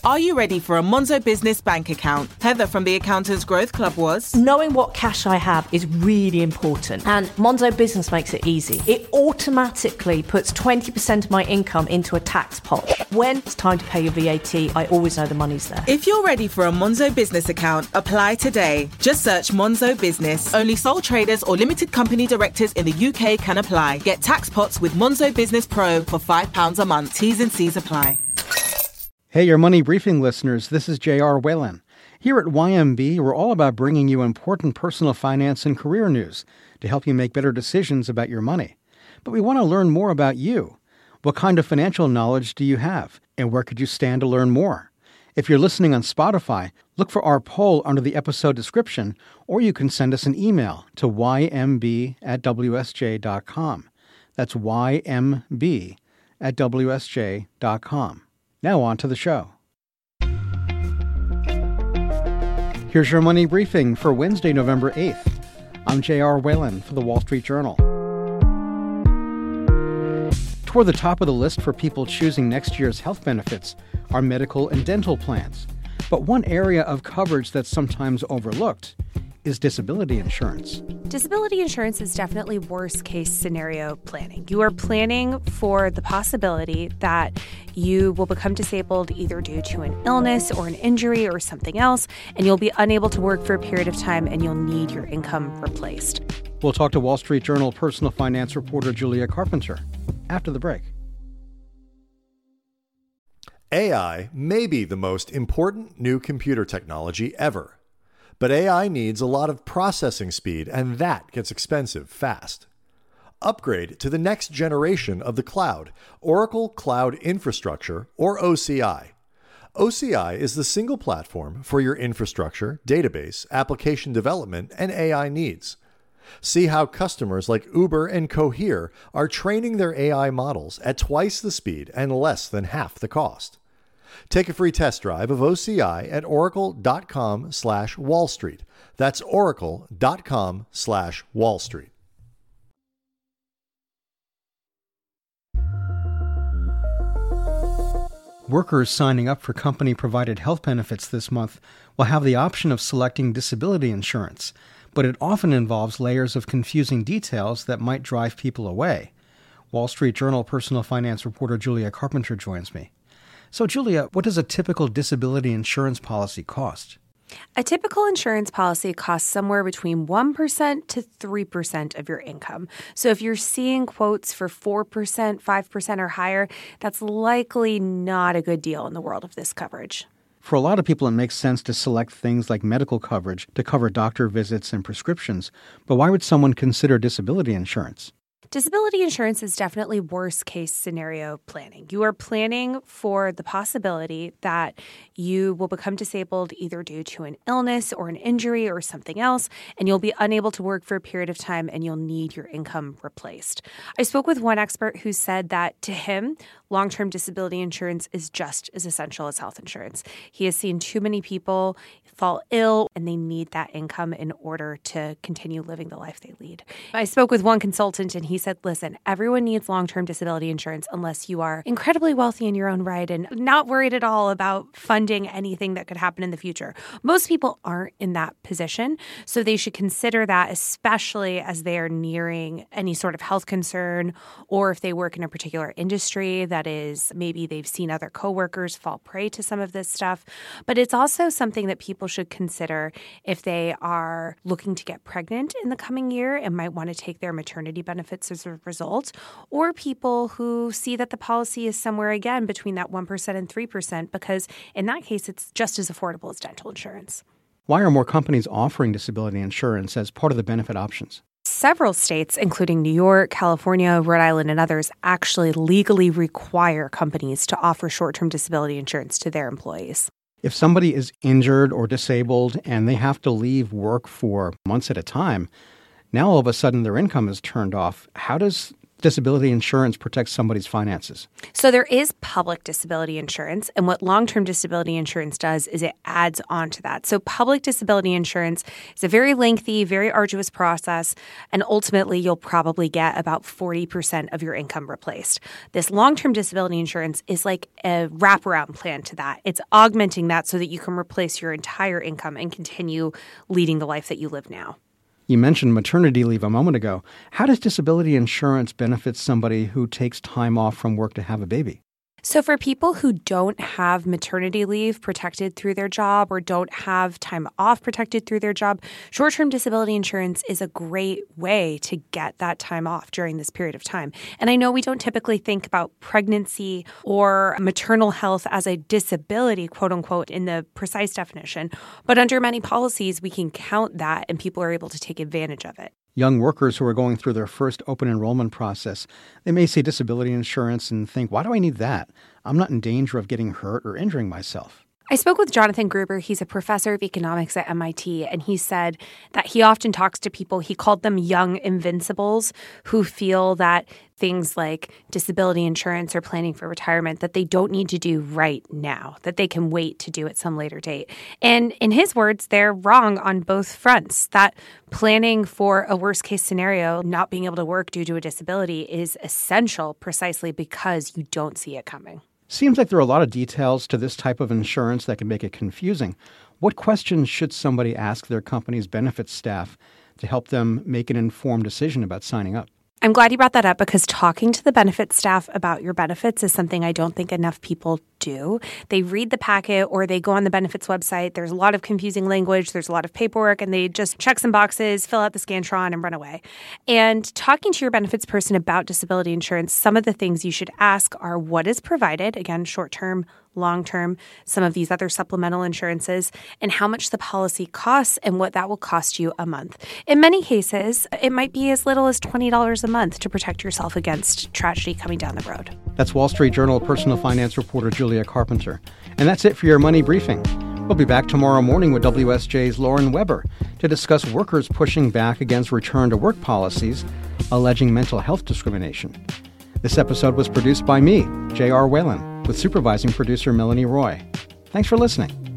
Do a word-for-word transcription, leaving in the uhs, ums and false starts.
Are you ready for a Monzo Business bank account? Heather from the Accountants Growth Club was... Knowing what cash I have is really important, and Monzo Business makes it easy. It automatically puts twenty percent of my income into a tax pot. When it's time to pay your V A T, I always know the money's there. If you're ready for a Monzo Business account, apply today. Just search Monzo Business. Only sole traders or limited company directors in the U K can apply. Get tax pots with Monzo Business Pro for five pounds a month. T's and C's apply. Hey, your Money Briefing listeners, this is J R. Whalen. Here at Y M B, we're all about bringing you important personal finance and career news to help you make better decisions about your money. But we want to learn more about you. What kind of financial knowledge do you have? And where could you stand to learn more? If you're listening on Spotify, look for our poll under the episode description, or you can send us an email to y m b at w s j dot com. That's y m b at w s j dot com. Now on to the show. Here's your Money Briefing for Wednesday, November eighth. I'm J R. Whalen for The Wall Street Journal. Toward the top of the list for people choosing next year's health benefits are medical and dental plans. But one area of coverage that's sometimes overlooked is disability insurance. Disability insurance is definitely worst-case scenario planning. You are planning for the possibility that you will become disabled either due to an illness or an injury or something else, and you'll be unable to work for a period of time and you'll need your income replaced. We'll talk to Wall Street Journal personal finance reporter Julia Carpenter after the break. A I may be the most important new computer technology ever. But A I needs a lot of processing speed, and that gets expensive fast. Upgrade to the next generation of the cloud, Oracle Cloud Infrastructure, or O C I. O C I is the single platform for your infrastructure, database, application development, and A I needs. See how customers like Uber and Cohere are training their A I models at twice the speed and less than half the cost. Take a free test drive of O C I at oracle.com slash Wall Street. That's oracle.com slash Wall Street. Workers signing up for company-provided health benefits this month will have the option of selecting disability insurance, but it often involves layers of confusing details that might drive people away. Wall Street Journal personal finance reporter Julia Carpenter joins me. So, Julia, what does a typical disability insurance policy cost? A typical insurance policy costs somewhere between one percent to three percent of your income. So if you're seeing quotes for four percent, five percent or higher, that's likely not a good deal in the world of this coverage. For a lot of people, it makes sense to select things like medical coverage to cover doctor visits and prescriptions. But why would someone consider disability insurance? Disability insurance is definitely worst-case scenario planning. You are planning for the possibility that you will become disabled either due to an illness or an injury or something else, and you'll be unable to work for a period of time and you'll need your income replaced. I spoke with one expert who said that to him, long-term disability insurance is just as essential as health insurance. He has seen too many people fall ill and they need that income in order to continue living the life they lead. I spoke with one consultant and he said, listen, everyone needs long-term disability insurance unless you are incredibly wealthy in your own right and not worried at all about funding anything that could happen in the future. Most people aren't in that position, so they should consider that, especially as they are nearing any sort of health concern or if they work in a particular industry that is maybe they've seen other coworkers fall prey to some of this stuff. But it's also something that people should consider if they are looking to get pregnant in the coming year and might want to take their maternity benefits as a result, or people who see that the policy is somewhere again between that one percent and three percent, because in that case, it's just as affordable as dental insurance. Why are more companies offering disability insurance as part of the benefit options? Several states, including New York, California, Rhode Island, and others, actually legally require companies to offer short-term disability insurance to their employees. If somebody is injured or disabled and they have to leave work for months at a time, now all of a sudden their income is turned off. How does disability insurance protect somebody's finances? So there is public disability insurance, and what long-term disability insurance does is it adds on to that. So public disability insurance is a very lengthy, very arduous process, and ultimately you'll probably get about forty percent of your income replaced. This long-term disability insurance is like a wraparound plan to that. It's augmenting that so that you can replace your entire income and continue leading the life that you live now. You mentioned maternity leave a moment ago. How does disability insurance benefit somebody who takes time off from work to have a baby? So for people who don't have maternity leave protected through their job or don't have time off protected through their job, short-term disability insurance is a great way to get that time off during this period of time. And I know we don't typically think about pregnancy or maternal health as a disability, quote unquote, in the precise definition, but under many policies, we can count that and people are able to take advantage of it. Young workers who are going through their first open enrollment process, they may see disability insurance and think, why do I need that? I'm not in danger of getting hurt or injuring myself. I spoke with Jonathan Gruber. He's a professor of economics at M I T, and he said that he often talks to people, he called them young invincibles, who feel that things like disability insurance or planning for retirement that they don't need to do right now, that they can wait to do at some later date. And in his words, they're wrong on both fronts, that planning for a worst case scenario, not being able to work due to a disability, is essential precisely because you don't see it coming. Seems like there are a lot of details to this type of insurance that can make it confusing. What questions should somebody ask their company's benefits staff to help them make an informed decision about signing up? I'm glad you brought that up because talking to the benefits staff about your benefits is something I don't think enough people do. They read the packet or they go on the benefits website. There's a lot of confusing language. There's a lot of paperwork, and they just check some boxes, fill out the Scantron, and run away. And talking to your benefits person about disability insurance, some of the things you should ask are what is provided, again, short-term, long-term, some of these other supplemental insurances, and how much the policy costs and what that will cost you a month. In many cases, it might be as little as twenty dollars a month to protect yourself against tragedy coming down the road. That's Wall Street Journal personal finance reporter Julia Carpenter. And that's it for your Money Briefing. We'll be back tomorrow morning with W S J's Lauren Weber to discuss workers pushing back against return-to-work policies alleging mental health discrimination. This episode was produced by me, J R Whalen, with supervising producer Melanie Roy. Thanks for listening.